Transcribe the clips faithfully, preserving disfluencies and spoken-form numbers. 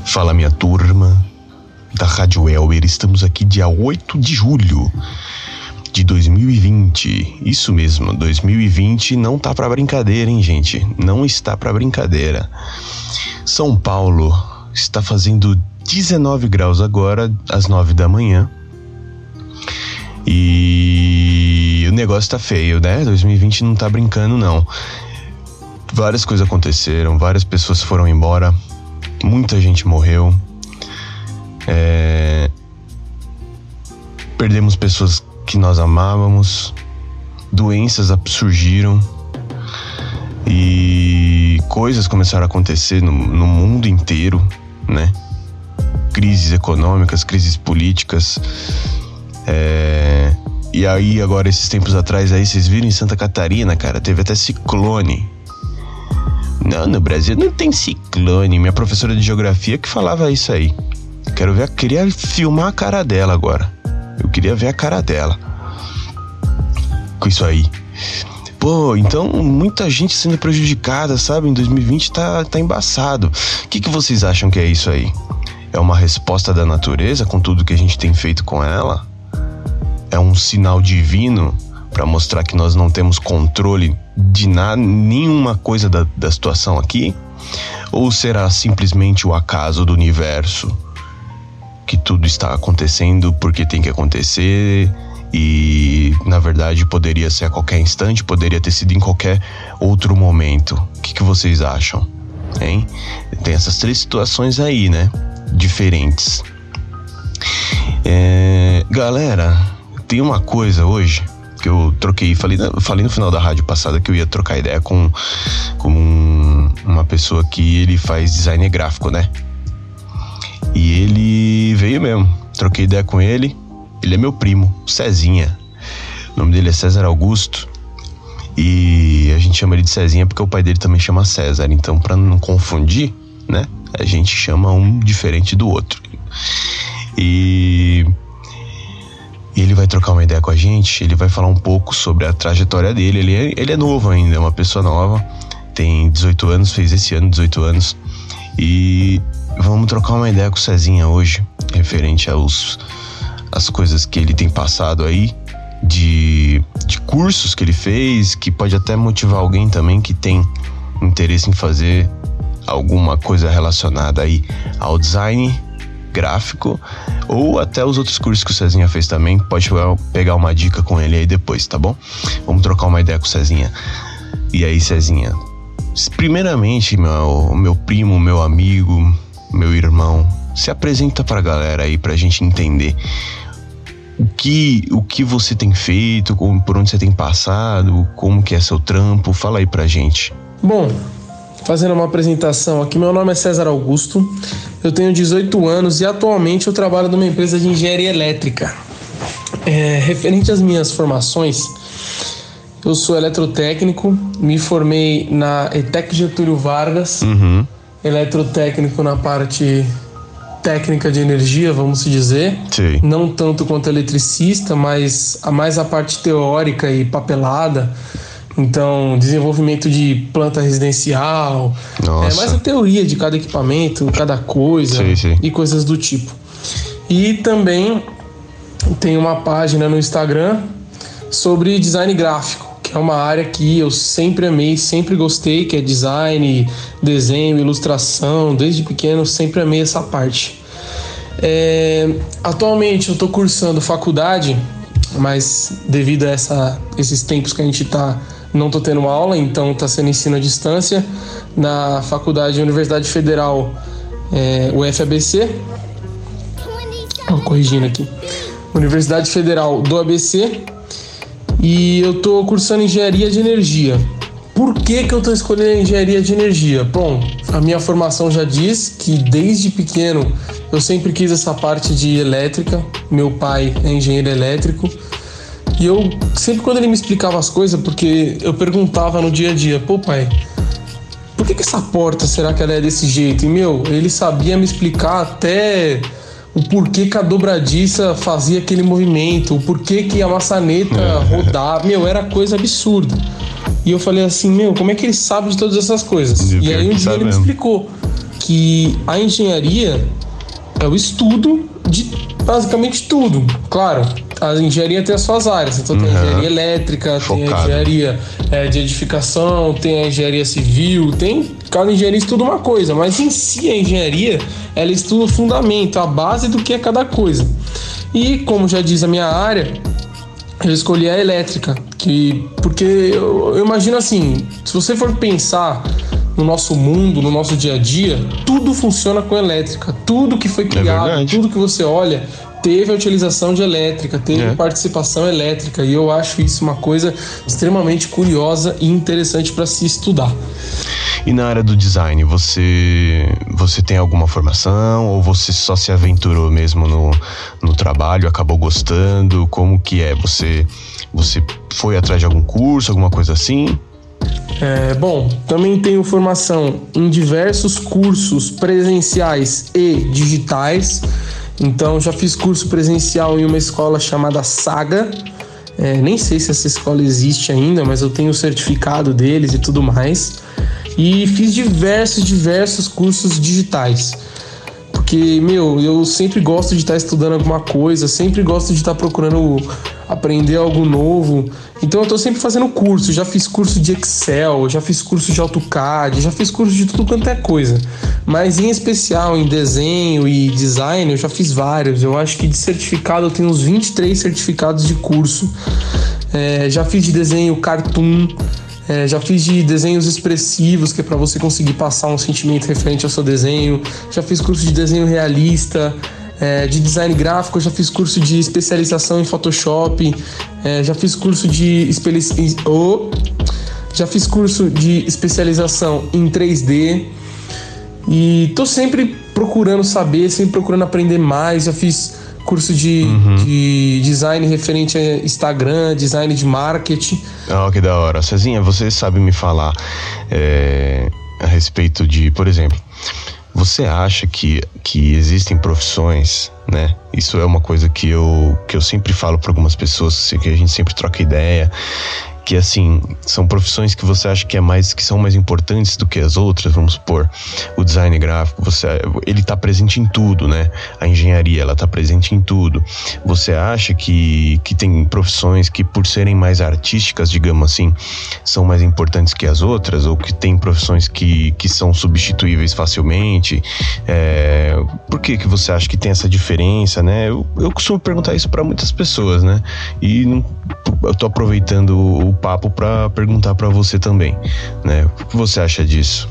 Fala, minha turma da Rádio Elber. Estamos aqui dia oito de julho de dois mil e vinte. Isso mesmo, dois mil e vinte não tá pra brincadeira, hein, gente? Não está pra brincadeira. São Paulo está fazendo dezenove graus agora, às nove da manhã. E o negócio tá feio, né? dois mil e vinte não tá brincando, não. Várias coisas aconteceram, várias pessoas foram embora, muita gente morreu. É... Perdemos pessoas que nós amávamos, doenças surgiram e coisas começaram a acontecer no, no mundo inteiro, né? Crises econômicas, crises políticas. É... E aí agora, esses tempos atrás aí, vocês viram em Santa Catarina, cara, teve até ciclone. Não, no Brasil não tem ciclone. Minha professora de geografia que falava isso aí. Quero ver, queria filmar a cara dela agora. Eu queria ver a cara dela com isso aí. Pô, então muita gente sendo prejudicada, sabe? Em dois mil e vinte tá, tá embaçado. O que, que vocês acham que é isso aí? É uma resposta da natureza com tudo que a gente tem feito com ela? É um sinal divino para mostrar que nós não temos controle de nada, nenhuma coisa da, da situação aqui? Ou será simplesmente o acaso do universo? Que tudo está acontecendo porque tem que acontecer e, na verdade, poderia ser a qualquer instante, poderia ter sido em qualquer outro momento. O que, que vocês acham, hein? Tem essas três situações aí, né? Diferentes. É, galera, tem uma coisa hoje que eu troquei, falei, falei no final da rádio passada que eu ia trocar ideia com, com um, uma pessoa que ele faz design gráfico, né? E ele veio mesmo, troquei ideia com ele. Ele é meu primo, Cezinha. O nome dele é César Augusto. E a gente chama ele de Cezinha porque o pai dele também chama César. Então, pra não confundir, né, a gente chama um diferente do outro. E ele vai trocar uma ideia com a gente. Ele vai falar um pouco sobre a trajetória dele. Ele é, ele é novo ainda, é uma pessoa nova. Tem dezoito anos, fez esse ano dezoito anos. E vamos trocar uma ideia com o Cezinha hoje, referente aos as coisas que ele tem passado aí, de, de cursos que ele fez, que pode até motivar alguém também que tem interesse em fazer alguma coisa relacionada aí ao design gráfico, ou até os outros cursos que o Cezinha fez também. Pode pegar uma dica com ele aí depois, tá bom? Vamos trocar uma ideia com o Cezinha. E aí, Cezinha, primeiramente, meu, meu primo, meu amigo, meu irmão, se apresenta pra galera aí pra gente entender o que, o que você tem feito, como, por onde você tem passado, como que é seu trampo. Fala aí pra gente. Bom, fazendo uma apresentação aqui, meu nome é César Augusto, eu tenho dezoito anos e atualmente eu trabalho numa empresa de engenharia elétrica. É, referente às minhas formações, eu sou eletrotécnico, me formei na ETEC Getúlio Vargas, uhum. Eletrotécnico na parte técnica de energia, vamos dizer. Sim. Não tanto quanto eletricista, mas a mais a parte teórica e papelada. Então, desenvolvimento de planta residencial, é mais a teoria de cada equipamento, cada coisa, sim, sim. E coisas do tipo. E também tem uma página no Instagram sobre design gráfico, que é uma área que eu sempre amei, sempre gostei, que é design, desenho, ilustração. Desde pequeno sempre amei essa parte. É, atualmente eu estou cursando faculdade, mas devido a essa, esses tempos que a gente está, não estou tendo aula, então está sendo ensino à distância na faculdade Universidade Federal, é, U F A B C. Oh, corrigindo aqui, Universidade Federal do A B C. E eu tô cursando engenharia de energia. Por que que eu tô escolhendo engenharia de energia? Bom, a minha formação já diz que desde pequeno eu sempre quis essa parte de elétrica. Meu pai é engenheiro elétrico. E eu sempre, quando ele me explicava as coisas, porque eu perguntava no dia a dia, pô pai, por que que essa porta, será que ela é desse jeito? E meu, ele sabia me explicar até o porquê que a dobradiça fazia aquele movimento, o porquê que a maçaneta é. rodava. Meu, era coisa absurda. E eu falei assim, meu, como é que ele sabe de todas essas coisas? E, e aí um dia ele me explicou que a engenharia é o estudo de basicamente tudo. Claro, a engenharia tem as suas áreas, então tem a engenharia elétrica, Focado. tem a engenharia é, de edificação, tem a engenharia civil, tem, cada engenharia estuda uma coisa, mas em si a engenharia, ela estuda o fundamento, a base do que é cada coisa. E como já diz a minha área, eu escolhi a elétrica, que, porque eu, eu imagino assim, se você for pensar no nosso mundo, no nosso dia a dia, tudo funciona com elétrica. Tudo que foi criado, é tudo que você olha, teve a utilização de elétrica, teve é. participação elétrica. E eu acho isso uma coisa extremamente curiosa e interessante para se estudar. E na área do design, você, você tem alguma formação ou você só se aventurou mesmo no, no trabalho, acabou gostando? Como que é? Você, você foi atrás de algum curso, alguma coisa assim? É, bom, também tenho formação em diversos cursos presenciais e digitais. Então já fiz curso presencial em uma escola chamada Saga. É, nem sei se essa escola existe ainda, mas eu tenho o certificado deles e tudo mais. E fiz diversos, diversos cursos digitais. Porque, meu, eu sempre gosto de estar estudando alguma coisa, sempre gosto de estar procurando aprender algo novo. Então eu tô sempre fazendo curso, já fiz curso de Excel, já fiz curso de AutoCAD, já fiz curso de tudo quanto é coisa. Mas em especial em desenho e design eu já fiz vários. Eu acho que de certificado eu tenho uns vinte e três certificados de curso. É, já fiz de desenho cartoon, é, já fiz de desenhos expressivos, que é para você conseguir passar um sentimento referente ao seu desenho. Já fiz curso de desenho realista. É, de design gráfico, eu já fiz curso de especialização em Photoshop, é, já fiz curso de espeli... oh, já fiz curso de especialização em três D e tô sempre procurando saber, sempre procurando aprender mais. Já fiz curso de, uhum. de design referente a Instagram, design de marketing. Oh, que da hora. Cezinha, você sabe me falar é, a respeito de, por exemplo, você acha que, que existem profissões, né? Isso é uma coisa que eu, que eu sempre falo para algumas pessoas, que a gente sempre troca ideia, que assim, são profissões que você acha que, é mais, que são mais importantes do que as outras. Vamos supor, o design gráfico, você, ele tá presente em tudo, né? A engenharia, ela tá presente em tudo. Você acha que, que tem profissões que, por serem mais artísticas, digamos assim, são mais importantes que as outras? Ou que tem profissões que, que são substituíveis facilmente? É, por que que você acha que tem essa diferença, né? Eu, eu costumo perguntar isso para muitas pessoas, né? E não, eu tô aproveitando o papo para perguntar para você também, né? O que você acha disso?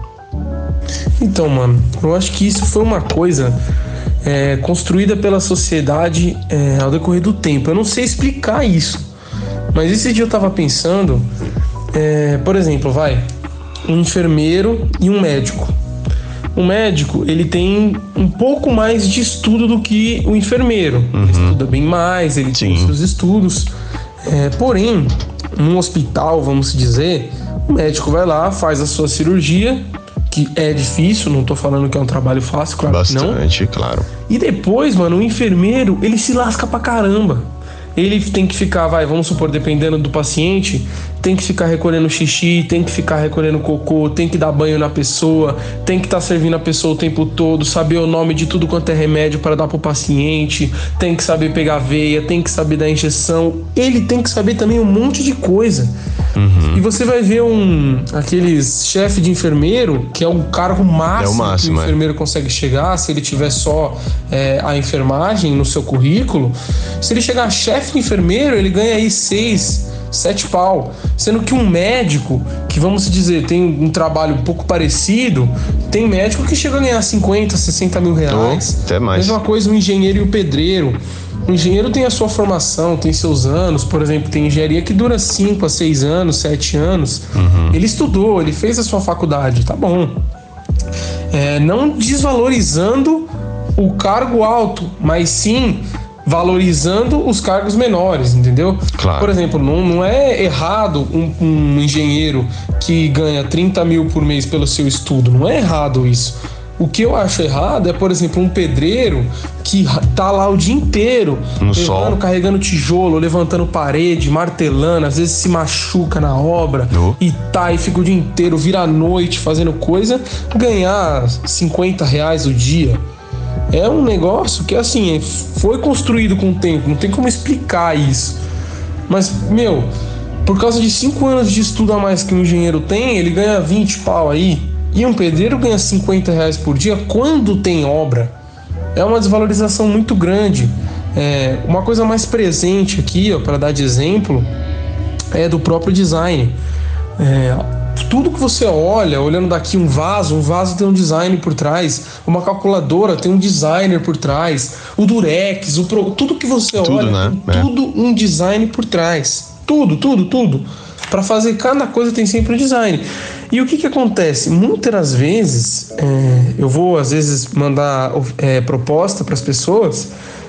Então, mano, eu acho que isso foi uma coisa é, construída pela sociedade é, ao decorrer do tempo. Eu não sei explicar isso, mas esse dia eu tava pensando, é, por exemplo, vai, um enfermeiro e um médico. O médico, ele tem um pouco mais de estudo do que o enfermeiro. Uhum. Ele estuda bem mais, ele Sim. tem seus estudos. É, porém, num hospital, vamos dizer, o médico vai lá, faz a sua cirurgia, que é difícil, não tô falando que é um trabalho fácil, claro Bastante, que não. Bastante, claro. E depois, mano, o enfermeiro, ele se lasca pra caramba. Ele tem que ficar, vai, vamos supor, dependendo do paciente, tem que ficar recolhendo xixi, tem que ficar recolhendo cocô, tem que dar banho na pessoa, tem que estar tá servindo a pessoa o tempo todo, saber o nome de tudo quanto é remédio para dar pro paciente, tem que saber pegar veia, tem que saber dar injeção, ele tem que saber também um monte de coisa. Uhum. E você vai ver um aqueles chefe de enfermeiro, que é o cargo máximo, é o máximo que o enfermeiro é. consegue chegar, se ele tiver só é, a enfermagem no seu currículo. Se ele chegar a chefe de enfermeiro, ele ganha aí seis, sete pau. Sendo que um médico, que vamos dizer, tem um trabalho um pouco parecido, tem médico que chega a ganhar cinquenta, sessenta mil reais. Oh, até mais. Mesma coisa o engenheiro e o pedreiro. O engenheiro tem a sua formação, tem seus anos. Por exemplo, tem engenharia que dura cinco a seis anos, sete anos. Uhum. Ele estudou, ele fez a sua faculdade, tá bom. É, não desvalorizando o cargo alto, mas sim valorizando os cargos menores, entendeu? Claro. Por exemplo, não, não é errado um, um engenheiro que ganha trinta mil por mês pelo seu estudo, não é errado isso. O que eu acho errado é, por exemplo, um pedreiro que tá lá o dia inteiro no levando, sol, carregando tijolo, levantando parede, martelando, às vezes se machuca na obra oh. e tá, e fica o dia inteiro, vira a noite fazendo coisa, ganhar cinquenta reais o dia. É um negócio que, assim, foi construído com o tempo, não tem como explicar isso. Mas, meu, por causa de cinco anos de estudo a mais que um engenheiro tem, ele ganha vinte pau aí. E um pedreiro ganha cinquenta reais por dia quando tem obra. É uma desvalorização muito grande. É, uma coisa mais presente aqui, ó, para dar de exemplo, é do próprio design. É, tudo que você olha, olhando daqui um vaso, um vaso tem um design por trás, uma calculadora tem um designer por trás, o durex, o pro, tudo que você tudo, olha, né? tem é. tudo um design por trás. Tudo, tudo, tudo. Para fazer cada coisa tem sempre um design. E o que que acontece? Muitas das vezes, é, eu vou às vezes mandar é, proposta para as pessoas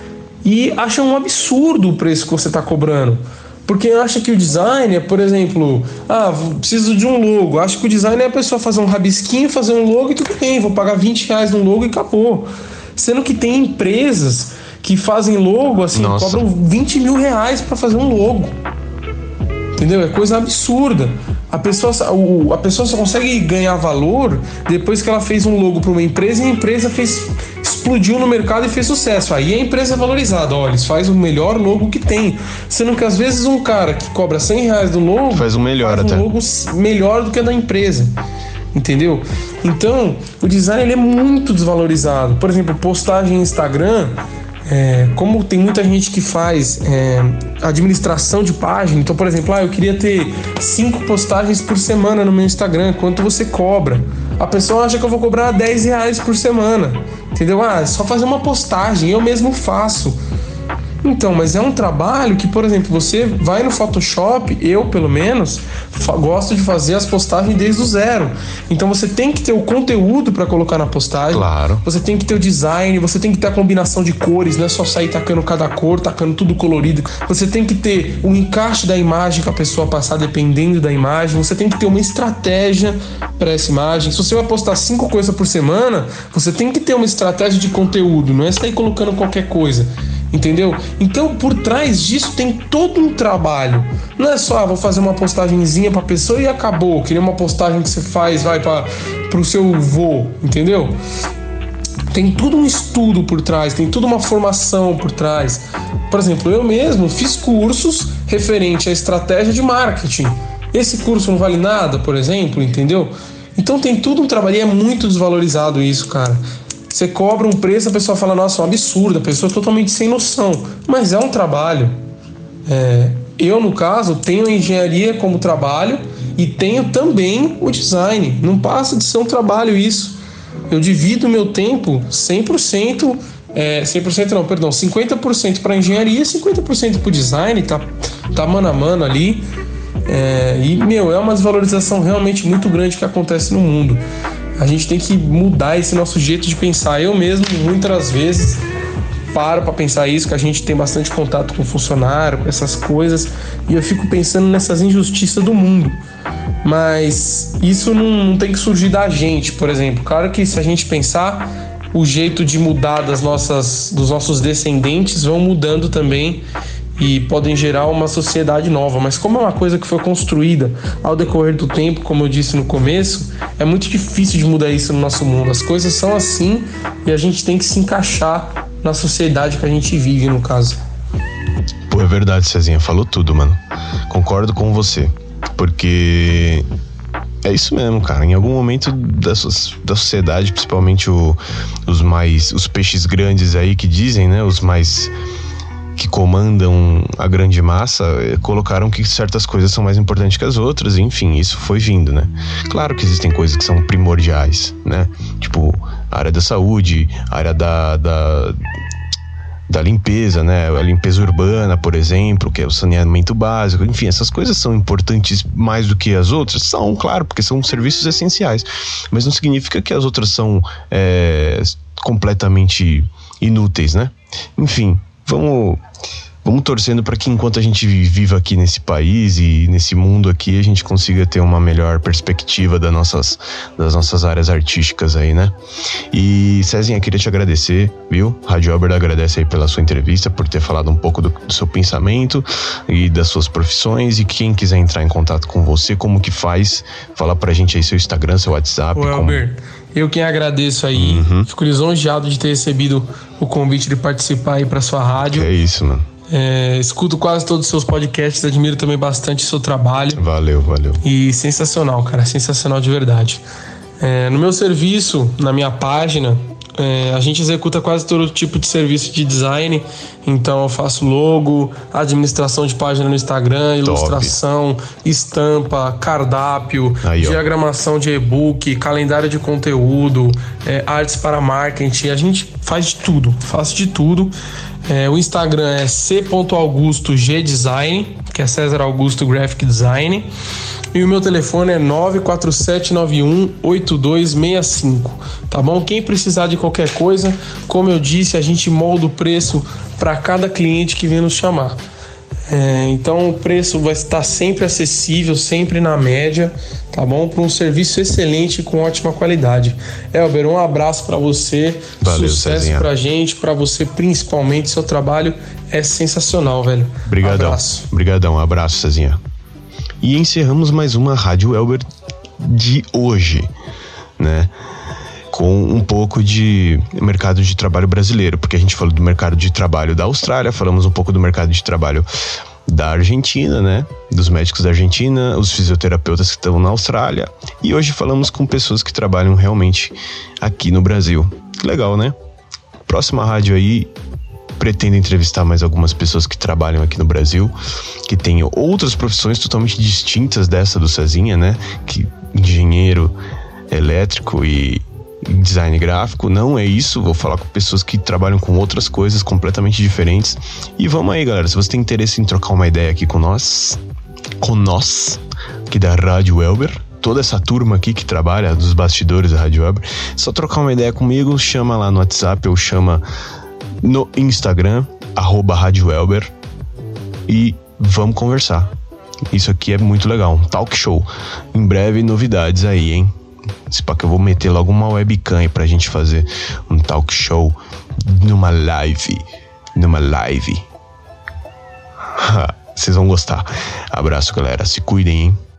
e acham um absurdo o preço que você está cobrando. Porque acha que o design é, por exemplo, ah, preciso de um logo. Acho que o design é a pessoa fazer um rabisquinho, fazer um logo e tudo bem, vou pagar vinte reais no logo e acabou. Sendo que tem empresas que fazem logo, assim, Nossa. cobram vinte mil reais para fazer um logo. Entendeu? É coisa absurda. A pessoa, a pessoa só consegue ganhar valor depois que ela fez um logo para uma empresa e a empresa fez, explodiu no mercado e fez sucesso. Aí a empresa é valorizada. Olha, eles fazem o melhor logo que tem. Sendo que às vezes um cara que cobra cem reais do logo faz um melhor faz um até. logo melhor do que a da empresa. Entendeu? Então, o design ele é muito desvalorizado. Por exemplo, postagem no Instagram. É, como tem muita gente que faz é, administração de página, então, por exemplo, ah, eu queria ter cinco postagens por semana no meu Instagram, quanto você cobra? A pessoa acha que eu vou cobrar dez reais por semana, entendeu? Ah, é só fazer uma postagem, eu mesmo faço. Então, mas é um trabalho que, por exemplo, você vai no Photoshop, eu pelo menos gosto de fazer as postagens desde o zero. Então você tem que ter o conteúdo para colocar na postagem. Claro. Você tem que ter o design, você tem que ter a combinação de cores, não é só sair tacando cada cor, tacando tudo colorido. Você tem que ter o encaixe da imagem que a pessoa passar dependendo da imagem. Você tem que ter uma estratégia para essa imagem. Se você vai postar cinco coisas por semana, você tem que ter uma estratégia de conteúdo, não é sair colocando qualquer coisa. Entendeu? Então, por trás disso tem todo um trabalho. Não é só, ah, vou fazer uma postagenzinha pra pessoa e acabou. Queria uma postagem que você faz, vai para pro seu vô, entendeu? Tem tudo um estudo por trás, tem toda uma formação por trás. Por exemplo, eu mesmo fiz cursos referente à estratégia de marketing. Esse curso não vale nada, por exemplo, entendeu? Então tem tudo um trabalho e é muito desvalorizado isso, cara. Você cobra um preço, a pessoa fala, nossa, é um absurdo, a pessoa é totalmente sem noção. Mas é um trabalho. É, eu, no caso, tenho a engenharia como trabalho e tenho também o design. Não passa de ser um trabalho isso. Eu divido o meu tempo cem por cento, é, cem por cento não, perdão, cinquenta por cento para engenharia e cinquenta por cento para o design, tá, tá mano a mano ali. É, e, meu, é uma desvalorização realmente muito grande que acontece no mundo. A gente tem que mudar esse nosso jeito de pensar. Eu mesmo, muitas vezes, paro para pensar isso, que a gente tem bastante contato com funcionário, com essas coisas, e eu fico pensando nessas injustiças do mundo. Mas isso não, não tem que surgir da gente, por exemplo. Claro que se a gente pensar, o jeito de mudar das nossas, dos nossos descendentes vão mudando também e podem gerar uma sociedade nova, mas como é uma coisa que foi construída ao decorrer do tempo, como eu disse no começo, é muito difícil de mudar isso no nosso mundo. As coisas são assim e a gente tem que se encaixar na sociedade que a gente vive, no caso. Pô, é verdade, Cezinha, falou tudo, mano. Concordo com você, porque é isso mesmo, cara. Em algum momento da, da sociedade, principalmente o, os mais, os peixes grandes aí que dizem, né, os mais que comandam a grande massa, colocaram que certas coisas são mais importantes que as outras, enfim, isso foi vindo, né? Claro que existem coisas que são primordiais, né? Tipo, a área da saúde, a área da, da, da limpeza, né? A limpeza urbana, por exemplo, que é o saneamento básico, enfim, essas coisas são importantes mais do que as outras? São, claro, porque são serviços essenciais, mas não significa que as outras são é, completamente inúteis, né? Enfim, Vamos, vamos torcendo para que enquanto a gente viva aqui nesse país e nesse mundo aqui, a gente consiga ter uma melhor perspectiva das nossas, das nossas áreas artísticas aí, né? E Cezinha, queria te agradecer, viu? Rádio Elber agradece aí pela sua entrevista, por ter falado um pouco do, do seu pensamento e das suas profissões. E quem quiser entrar em contato com você, como que faz? Fala pra gente aí seu Instagram, seu WhatsApp. Ô, Elber, como... eu quem agradeço aí, uhum. Fico lisonjeado de ter recebido o convite de participar aí pra sua rádio. Que é isso, mano. É, escuto quase todos os seus podcasts, admiro também bastante o seu trabalho. Valeu, valeu. E sensacional, cara, sensacional de verdade. É, no meu serviço, na minha página, é, a gente executa quase todo tipo de serviço de design. Então eu faço logo, administração de página no Instagram, ilustração, Top. estampa, cardápio, aí, diagramação de e-book, calendário de conteúdo, é, artes para marketing. A gente faz de tudo, faço de tudo. É, o Instagram é c ponto augusto g design, que é César Augusto Graphic Design. E o meu telefone é nove quatro sete nove um oito dois seis cinco, tá bom? Quem precisar de qualquer coisa, como eu disse, a gente molda o preço para cada cliente que vem nos chamar. É, então o preço vai estar sempre acessível, sempre na média, tá bom? Para um serviço excelente com ótima qualidade. Elber, um abraço para você, Valeu, sucesso Cezinha. pra gente, para você principalmente, seu trabalho é sensacional, velho. Obrigadão. Abraço. Obrigadão, um abraço, Cezinha. E encerramos mais uma Rádio Elber de hoje, né? Com um pouco de mercado de trabalho brasileiro, porque a gente falou do mercado de trabalho da Austrália, falamos um pouco do mercado de trabalho da Argentina, né? Dos médicos da Argentina, os fisioterapeutas que estão na Austrália, e hoje falamos com pessoas que trabalham realmente aqui no Brasil. Que legal, né? Próxima rádio aí, pretendo entrevistar mais algumas pessoas que trabalham aqui no Brasil, que têm outras profissões totalmente distintas dessa do Cezinha, né? Que engenheiro elétrico e design gráfico, não é isso. Vou falar com pessoas que trabalham com outras coisas completamente diferentes. E vamos aí, galera, se você tem interesse em trocar uma ideia aqui com nós, com nós, aqui da Rádio Elber, toda essa turma aqui que trabalha dos bastidores da Rádio Elber, só trocar uma ideia comigo, chama lá no WhatsApp ou chama no Instagram, arroba Rádio Elber, e vamos conversar. Isso aqui é muito legal, um talk show. Em breve, novidades aí, hein? Se pá que eu vou meter logo uma webcam aí pra gente fazer um talk show numa live. Numa live. Vocês vão gostar. Abraço, galera. Se cuidem, hein?